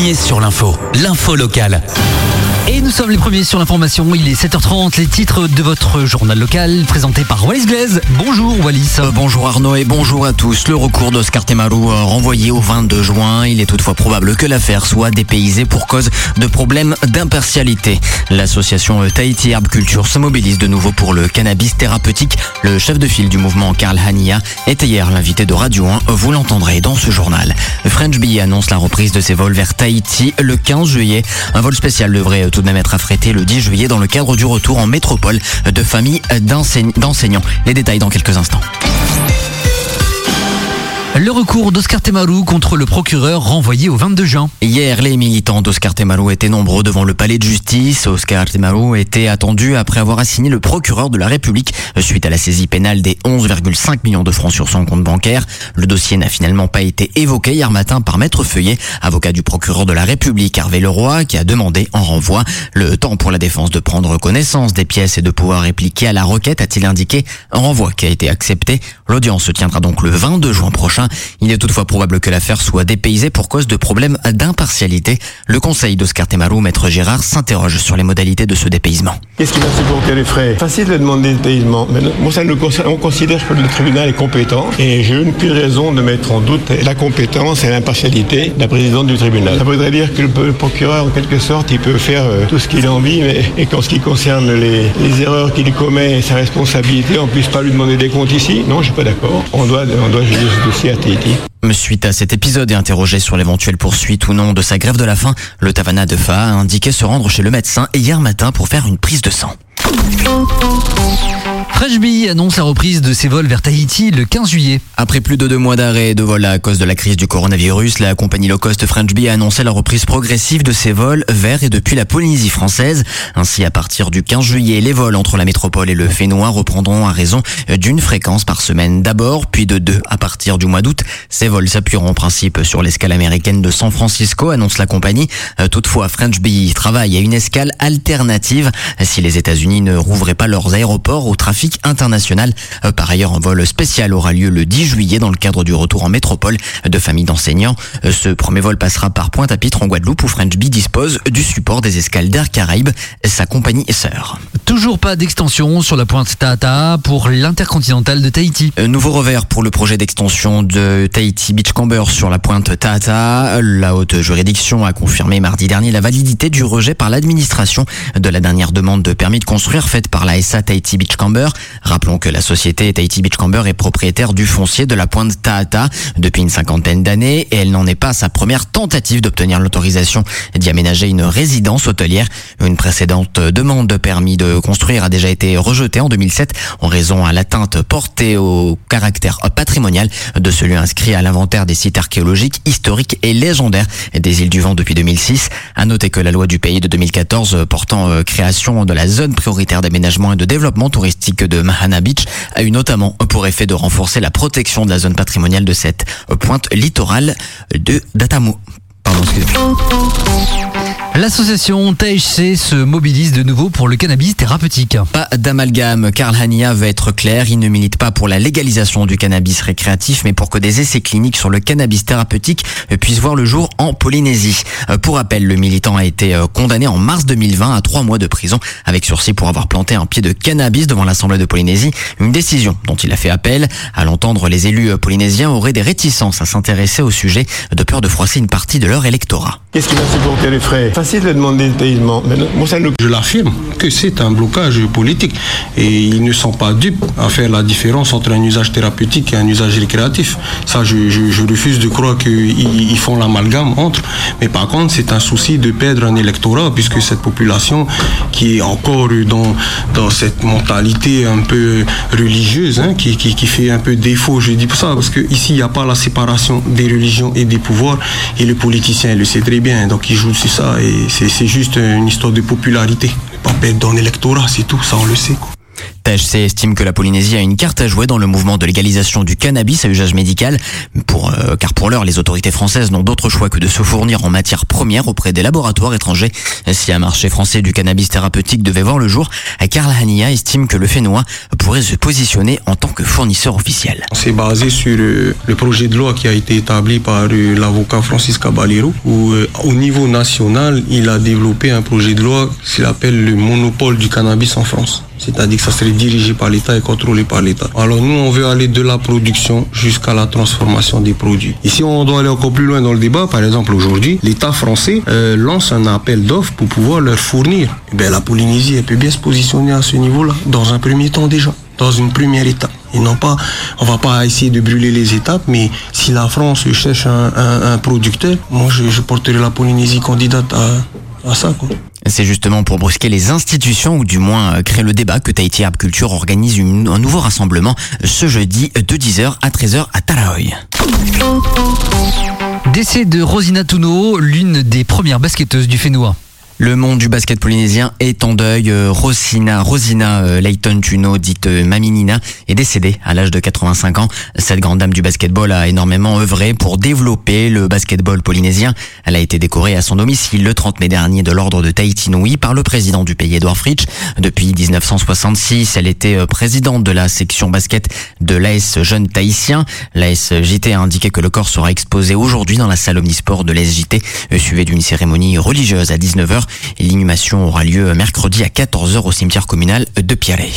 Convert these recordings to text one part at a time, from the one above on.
premiers sur l'info locale. Et nous sommes les premiers sur l'information, il est 7h30, les titres de votre journal local présenté par Wallis Blaise. Bonjour Wallis. Bonjour Arnaud et bonjour à tous. Le recours d'Oscar Temaru renvoyé au 22 juin. Il est toutefois probable que l'affaire soit dépaysée pour cause de problèmes d'impartialité. L'association Tahiti Herbe Culture se mobilise de nouveau pour le cannabis thérapeutique. Le chef de file du mouvement Karl Hania était hier l'invité de Radio 1. Vous l'entendrez dans ce journal. French Bee annonce la reprise de ses vols vers Tahiti le 15 juillet. Un vol spécial devrait tout de même être affrété le 10 juillet dans le cadre du retour en métropole de familles d'enseignants. Les détails dans quelques instants. Le recours d'Oscar Temaru contre le procureur renvoyé au 22 juin. Hier, les militants d'Oscar Temaru étaient nombreux devant le palais de justice. Oscar Temaru était attendu après avoir assigné le procureur de la République suite à la saisie pénale des 11,5 millions de francs sur son compte bancaire. Le dossier n'a finalement pas été évoqué hier matin par Maître Feuillet, avocat du procureur de la République Hervé Leroy, qui a demandé en renvoi. Le temps pour la défense de prendre connaissance des pièces et de pouvoir répliquer à la requête, a-t-il indiqué. Un renvoi qui a été accepté. L'audience se tiendra donc le 22 juin prochain. Il est toutefois probable que l'affaire soit dépaysée pour cause de problèmes d'impartialité. Le conseil d'Oscar Temaru, Maître Gérard, s'interroge sur les modalités de ce dépaysement. Qu'est-ce qui va supporter les frais? Facile de demander le dépaysement. Mais moi, on considère que le tribunal est compétent et j'ai aucune raison de mettre en doute la compétence et l'impartialité de la présidente du tribunal. Ça voudrait dire que le procureur, en quelque sorte, il peut faire tout ce qu'il a envie, et qu'en ce qui concerne les erreurs qu'il commet et sa responsabilité, on ne puisse pas lui demander des comptes ici. Non, je ne suis pas d'accord. On doit juger ce dossier à Tahiti. Suite à cet épisode et interrogé sur l'éventuelle poursuite ou non de sa grève de la faim, le Tavana de Fa a indiqué se rendre chez le médecin hier matin pour faire une prise de sang. French Bee annonce la reprise de ses vols vers Tahiti le 15 juillet. Après plus de 2 mois d'arrêt et de vol à cause de la crise du coronavirus, la compagnie low cost French Bee a annoncé la reprise progressive de ses vols vers et depuis la Polynésie française. Ainsi, à partir du 15 juillet, les vols entre la métropole et le Fénois reprendront à raison d'une fréquence par semaine d'abord, puis de 2 à partir du mois d'août. Ces vols s'appuieront en principe sur l'escale américaine de San Francisco, annonce la compagnie. Toutefois, French Bee travaille à une escale alternative si les États-Unis ne rouvraient pas leurs aéroports au trafic international. Par ailleurs, un vol spécial aura lieu le 10 juillet dans le cadre du retour en métropole de familles d'enseignants. Ce premier vol passera par Pointe-à-Pitre en Guadeloupe où French Bee dispose du support des escales d'Air Caraïbes, sa compagnie sœur. Toujours pas d'extension sur la pointe Tata pour l'intercontinental de Tahiti. Nouveau revers pour le projet d'extension de Tahiti Beachcomber sur la pointe Tata. La haute juridiction a confirmé mardi dernier la validité du rejet par l'administration de la dernière demande de permis de construire faite par la SA Tahiti Beachcomber. Rappelons que la société Tahiti Beachcomber est propriétaire du foncier de la pointe Tata depuis une 50aine d'années et elle n'en est pas à sa première tentative d'obtenir l'autorisation d'y aménager une résidence hôtelière. Une précédente demande de permis de construire a déjà été rejetée en 2007 en raison à l'atteinte portée au caractère patrimonial de ce lieu inscrit à l'inventaire des sites archéologiques, historiques et légendaires des îles du Vent depuis 2006. À noter que la loi du pays de 2014 portant création de la zone prioritaire d'aménagement et de développement touristique de Mahana Beach a eu notamment pour effet de renforcer la protection de la zone patrimoniale de cette pointe littorale de Datamu. L'association THC se mobilise de nouveau pour le cannabis thérapeutique. Pas d'amalgame, Karl Hania veut être clair, il ne milite pas pour la légalisation du cannabis récréatif, mais pour que des essais cliniques sur le cannabis thérapeutique puissent voir le jour en Polynésie. Pour rappel, le militant a été condamné en mars 2020 à 3 mois de prison avec sursis pour avoir planté un pied de cannabis devant l'Assemblée de Polynésie, une décision dont il a fait appel. À l'entendre, les élus polynésiens auraient des réticences à s'intéresser au sujet de peur de froisser une partie de leur électorat. Qu'est-ce qui va supporter les frais? Facile de demander le dépaysement. Je l'affirme que c'est un blocage politique et ils ne sont pas dupes à faire la différence entre un usage thérapeutique et un usage récréatif. Ça, je refuse de croire qu'ils font l'amalgame entre. Mais par contre, c'est un souci de perdre un électorat puisque cette population qui est encore dans cette mentalité un peu religieuse, qui fait un peu défaut, je dis pour ça, parce qu'ici, il n'y a pas la séparation des religions et des pouvoirs et le politicien le sait très bien. Donc, il joue sur ça et c'est juste une histoire de popularité. Pas perdre dans l'électorat, c'est tout, ça on le sait. THC estime que la Polynésie a une carte à jouer dans le mouvement de légalisation du cannabis à usage médical, car pour l'heure, les autorités françaises n'ont d'autre choix que de se fournir en matières premières auprès des laboratoires étrangers. Si un marché français du cannabis thérapeutique devait voir le jour, Karl Hania estime que le Fénois pourrait se positionner en tant que fournisseur officiel. C'est basé sur le projet de loi qui a été établi par l'avocat Francis Caballero, où au niveau national, il a développé un projet de loi qu'il appelle le monopole du cannabis en France. C'est-à-dire que ça serait dirigé par l'État et contrôlé par l'État. Alors nous, on veut aller de la production jusqu'à la transformation des produits. Ici, on doit aller encore plus loin dans le débat. Par exemple, aujourd'hui, l'État français lance un appel d'offres pour pouvoir leur fournir. Et bien, la Polynésie, elle peut bien se positionner à ce niveau-là, dans un premier temps déjà, dans une première étape. Et non pas, on va pas essayer de brûler les étapes, mais si la France cherche un producteur, moi, je porterai la Polynésie candidate à ça, quoi. C'est justement pour brusquer les institutions, ou du moins créer le débat, que Tahiti Herb Culture organise un nouveau rassemblement ce jeudi de 10h à 13h à Talaoi. Décès de Rosina Touno, l'une des premières basketteuses du Fénois. Le monde du basket polynésien est en deuil. Rosina Layton Tuno, dite Maminina, est décédée à l'âge de 85 ans. Cette grande dame du basketball a énormément œuvré pour développer le basketball polynésien. Elle a été décorée à son domicile le 30 mai dernier de l'ordre de Tahiti Nui par le président du pays, Edward Fritsch. Depuis 1966, elle était présidente de la section basket de l'AS Jeunes Tahitiens. L'AS JT a indiqué que le corps sera exposé aujourd'hui dans la salle omnisport de l'AS JT, suivi d'une cérémonie religieuse à 19h. L'inhumation aura lieu mercredi à 14h au cimetière communal de Pierre.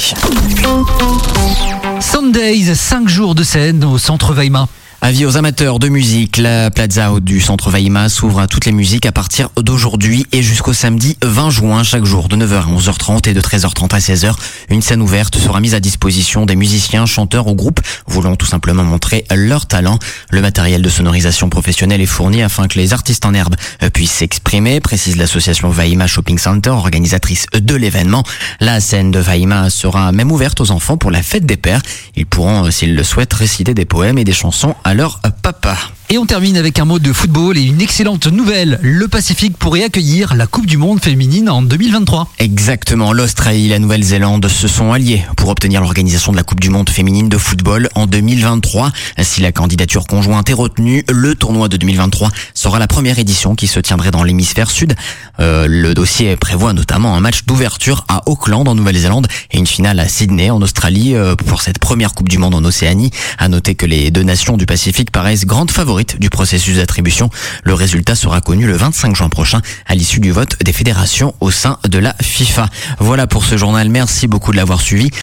Sundays, 5 jours de scène au Centre Vaima. Avis aux amateurs de musique, la Plaza du Centre Vaima s'ouvre à toutes les musiques à partir d'aujourd'hui et jusqu'au samedi 20 juin, chaque jour de 9h à 11h30 et de 13h30 à 16h. Une scène ouverte sera mise à disposition des musiciens, chanteurs ou groupes voulant tout simplement montrer leur talent. Le matériel de sonorisation professionnel est fourni afin que les artistes en herbe puissent s'exprimer, précise l'association Vaima Shopping Center, organisatrice de l'événement. La scène de Vaima sera même ouverte aux enfants pour la fête des pères. Ils pourront, s'ils le souhaitent, réciter des poèmes et des chansons à leur papa. Et on termine avec un mot de football et une excellente nouvelle. Le Pacifique pourrait accueillir la Coupe du Monde féminine en 2023. Exactement. L'Australie et la Nouvelle-Zélande se sont alliés pour obtenir l'organisation de la Coupe du Monde féminine de football en 2023. Si la candidature conjointe est retenue, le tournoi de 2023 sera la première édition qui se tiendrait dans l'hémisphère sud. Le dossier prévoit notamment un match d'ouverture à Auckland en Nouvelle-Zélande et une finale à Sydney en Australie pour cette première Coupe du Monde en Océanie. À noter que les deux nations du Pacifique paraissent grandes favorites du processus d'attribution. Le résultat sera connu le 25 juin prochain à l'issue du vote des fédérations au sein de la FIFA. Voilà pour ce journal. Merci beaucoup de l'avoir suivi.